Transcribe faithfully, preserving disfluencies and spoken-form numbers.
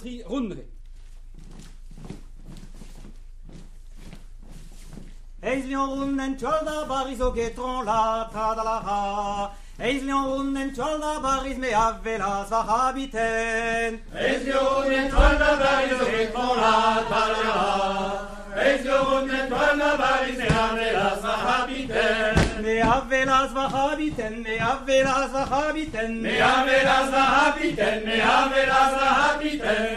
tri runde. Eislion runden tjolda baris og getron la tradalaha. Eislion runden tjolda baris me avelas vahabiten. Eislion runden tjolda baris og getron la tradalaha. Eislion runden tjolda baris me avelas vahabiten. Me avelas vahabiten, me avelas vahabiten. Me avelas vahabiten, me avelas vahabiten.